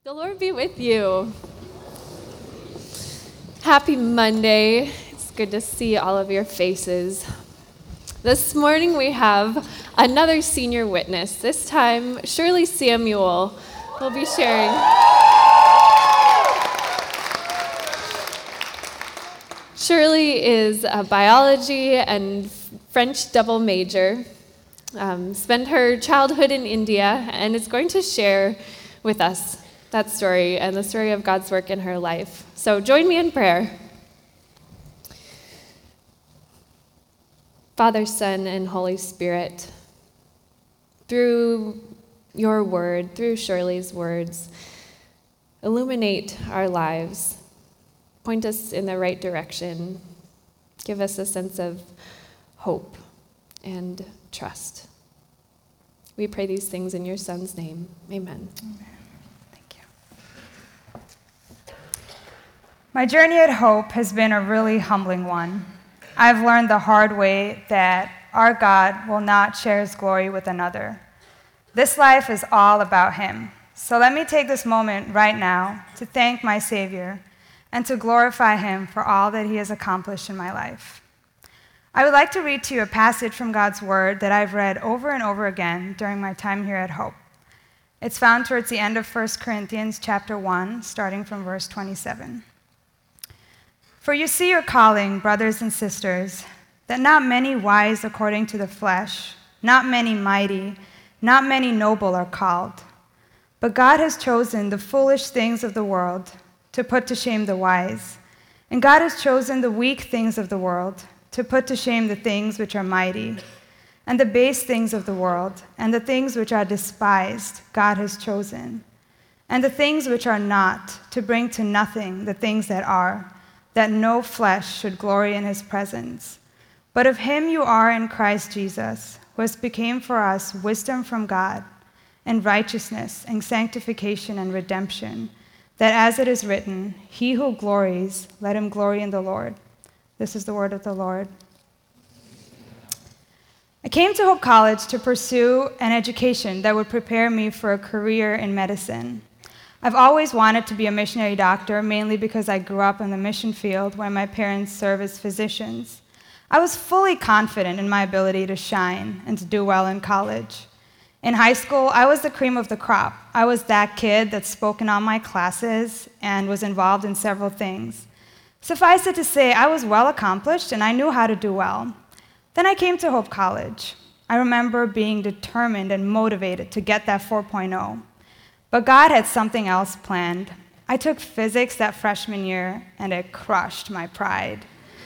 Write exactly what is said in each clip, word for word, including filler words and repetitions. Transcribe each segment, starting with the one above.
The Lord be with you. Happy Monday. It's good to see all of your faces. This morning we have another senior witness. This time, Shirley Samuel will be sharing. Shirley is a biology and French double major, um, spent her childhood in India, and is going to share with us that story and the story of God's work in her life. So join me in prayer. Father, Son, and Holy Spirit, through your word, through Shirley's words, illuminate our lives, point us in the right direction, give us a sense of hope and trust. We pray these things in your Son's name. Amen. Amen. My journey at Hope has been a really humbling one. I've learned the hard way that our God will not share his glory with another. This life is all about him. So let me take this moment right now to thank my Savior and to glorify him for all that he has accomplished in my life. I would like to read to you a passage from God's word that I've read over and over again during my time here at Hope. It's found towards the end of First Corinthians chapter one, starting from verse twenty-seven. For you see your calling, brothers and sisters, that not many wise according to the flesh, not many mighty, not many noble are called. But God has chosen the foolish things of the world to put to shame the wise. And God has chosen the weak things of the world to put to shame the things which are mighty. And the base things of the world, and the things which are despised, God has chosen. And the things which are not, to bring to nothing the things that are, that no flesh should glory in his presence. But of him you are in Christ Jesus, who has become for us wisdom from God, and righteousness, and sanctification, and redemption, that as it is written, he who glories, let him glory in the Lord. This is the word of the Lord. I came to Hope College to pursue an education that would prepare me for a career in medicine. I've always wanted to be a missionary doctor, mainly because I grew up in the mission field where my parents serve as physicians. I was fully confident in my ability to shine and to do well in college. In high school, I was the cream of the crop. I was that kid that spoke in all my classes and was involved in several things. Suffice it to say, I was well accomplished and I knew how to do well. Then I came to Hope College. I remember being determined and motivated to get that four point oh. But God had something else planned. I took physics that freshman year, and it crushed my pride.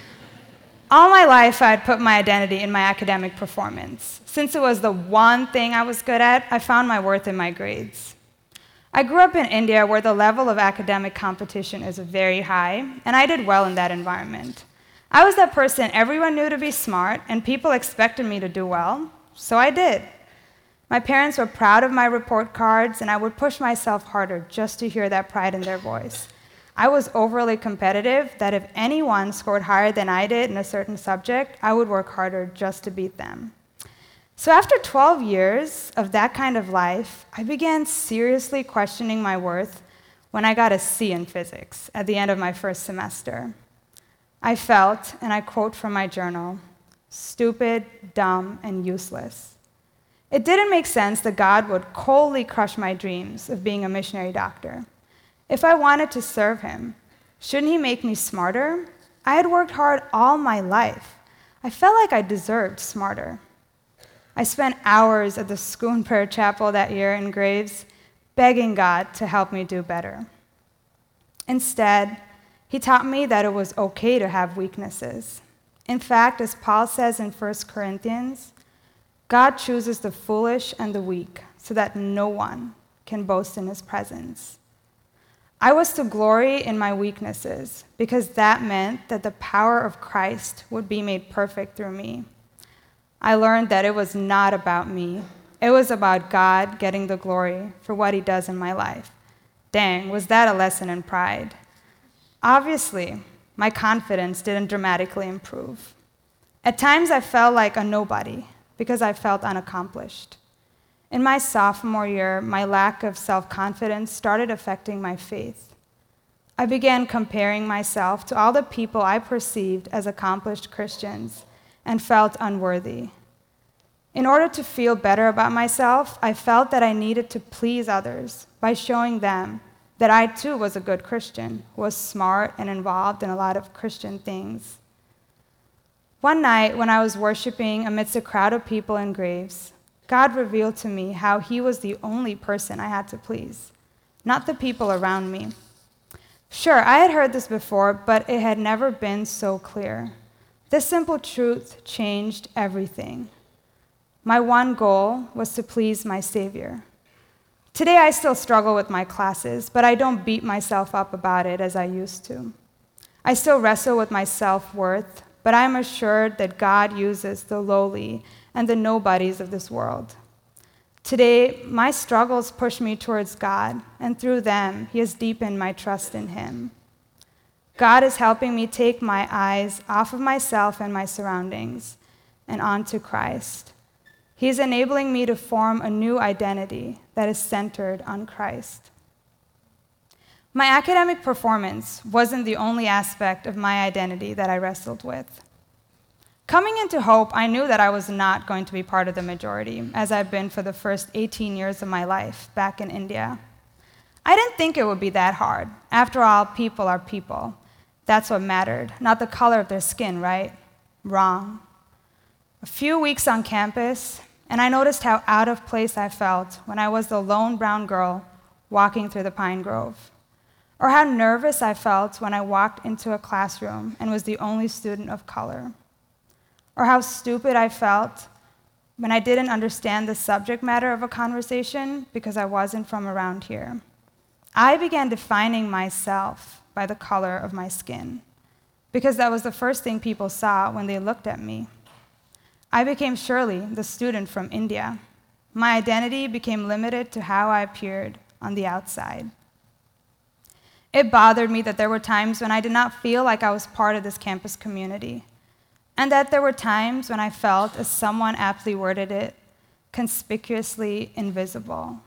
All my life, I had put my identity in my academic performance. Since it was the one thing I was good at, I found my worth in my grades. I grew up in India, where the level of academic competition is very high, and I did well in that environment. I was that person everyone knew to be smart, and people expected me to do well, so I did. My parents were proud of my report cards, and I would push myself harder just to hear that pride in their voice. I was overly competitive, that if anyone scored higher than I did in a certain subject, I would work harder just to beat them. So after twelve years of that kind of life, I began seriously questioning my worth when I got a C in physics at the end of my first semester. I felt, and I quote from my journal, stupid, dumb, and useless. It didn't make sense that God would coldly crush my dreams of being a missionary doctor. If I wanted to serve him, shouldn't he make me smarter? I had worked hard all my life. I felt like I deserved smarter. I spent hours at the Schoon Prayer Chapel that year in Graves, begging God to help me do better. Instead, he taught me that it was okay to have weaknesses. In fact, as Paul says in First Corinthians, God chooses the foolish and the weak so that no one can boast in his presence. I was to glory in my weaknesses because that meant that the power of Christ would be made perfect through me. I learned that it was not about me. It was about God getting the glory for what he does in my life. Dang, was that a lesson in pride? Obviously, my confidence didn't dramatically improve. At times, I felt like a nobody because I felt unaccomplished. In my sophomore year, my lack of self-confidence started affecting my faith. I began comparing myself to all the people I perceived as accomplished Christians and felt unworthy. In order to feel better about myself, I felt that I needed to please others by showing them that I too was a good Christian, was smart and involved in a lot of Christian things. One night, when I was worshiping amidst a crowd of people in Graves, God revealed to me how he was the only person I had to please, not the people around me. Sure, I had heard this before, but it had never been so clear. This simple truth changed everything. My one goal was to please my Savior. Today, I still struggle with my classes, but I don't beat myself up about it as I used to. I still wrestle with my self-worth, but I am assured that God uses the lowly and the nobodies of this world. Today, my struggles push me towards God, and through them, he has deepened my trust in him. God is helping me take my eyes off of myself and my surroundings and onto Christ. He is enabling me to form a new identity that is centered on Christ. My academic performance wasn't the only aspect of my identity that I wrestled with. Coming into Hope, I knew that I was not going to be part of the majority, as I've been for the first eighteen years of my life back in India. I didn't think it would be that hard. After all, people are people. That's what mattered, not the color of their skin, right? Wrong. A few weeks on campus, and I noticed how out of place I felt when I was the lone brown girl walking through the pine grove, or how nervous I felt when I walked into a classroom and was the only student of color, or how stupid I felt when I didn't understand the subject matter of a conversation because I wasn't from around here. I began defining myself by the color of my skin, because that was the first thing people saw when they looked at me. I became Shirley, the student from India. My identity became limited to how I appeared on the outside. It bothered me that there were times when I did not feel like I was part of this campus community, and that there were times when I felt, as someone aptly worded it, conspicuously invisible.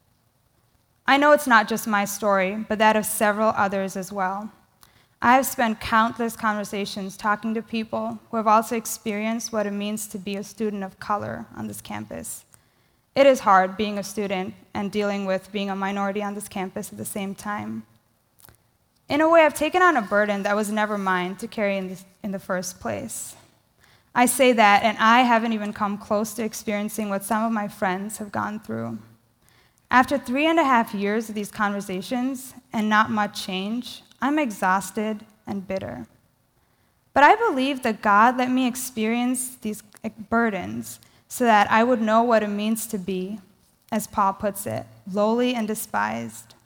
I know it's not just my story, but that of several others as well. I have spent countless conversations talking to people who have also experienced what it means to be a student of color on this campus. It is hard being a student and dealing with being a minority on this campus at the same time. In a way, I've taken on a burden that was never mine to carry in, this, in the first place. I say that, and I haven't even come close to experiencing what some of my friends have gone through. After three and a half years of these conversations and not much change, I'm exhausted and bitter. But I believe that God let me experience these burdens so that I would know what it means to be, as Paul puts it, lowly and despised.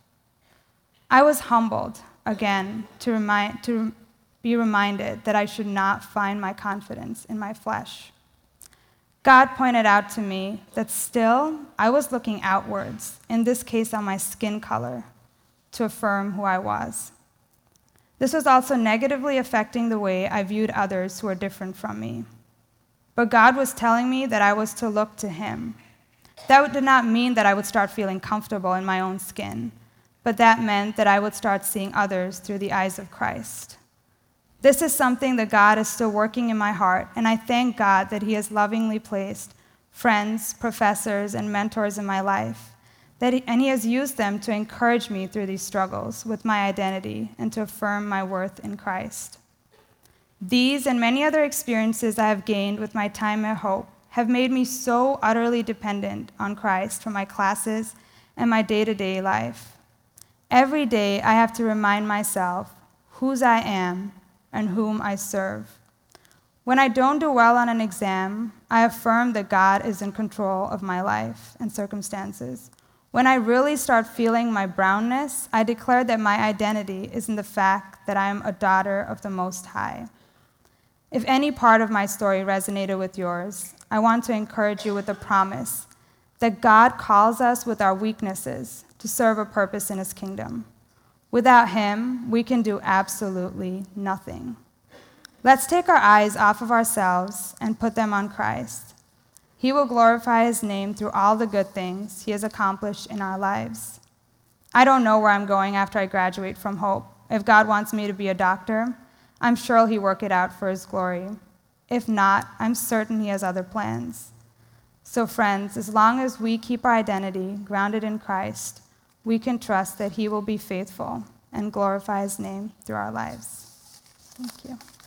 I was humbled, again, to, remind, to be reminded that I should not find my confidence in my flesh. God pointed out to me that still I was looking outwards, in this case on my skin color, to affirm who I was. This was also negatively affecting the way I viewed others who were different from me. But God was telling me that I was to look to him. That did not mean that I would start feeling comfortable in my own skin, but that meant that I would start seeing others through the eyes of Christ. This is something that God is still working in my heart, and I thank God that he has lovingly placed friends, professors, and mentors in my life, that he, and he has used them to encourage me through these struggles with my identity and to affirm my worth in Christ. These and many other experiences I have gained with my time at Hope have made me so utterly dependent on Christ for my classes and my day-to-day life. Every day I have to remind myself whose I am and whom I serve. When I don't do well on an exam, I affirm that God is in control of my life and circumstances. When I really start feeling my brownness, I declare that my identity is in the fact that I am a daughter of the Most High. If any part of my story resonated with yours, I want to encourage you with the promise that God calls us with our weaknesses to serve a purpose in his kingdom. Without him, we can do absolutely nothing. Let's take our eyes off of ourselves and put them on Christ. He will glorify his name through all the good things he has accomplished in our lives. I don't know where I'm going after I graduate from Hope. If God wants me to be a doctor, I'm sure he'll work it out for his glory. If not, I'm certain he has other plans. So friends, as long as we keep our identity grounded in Christ, we can trust that he will be faithful and glorify his name through our lives. Thank you.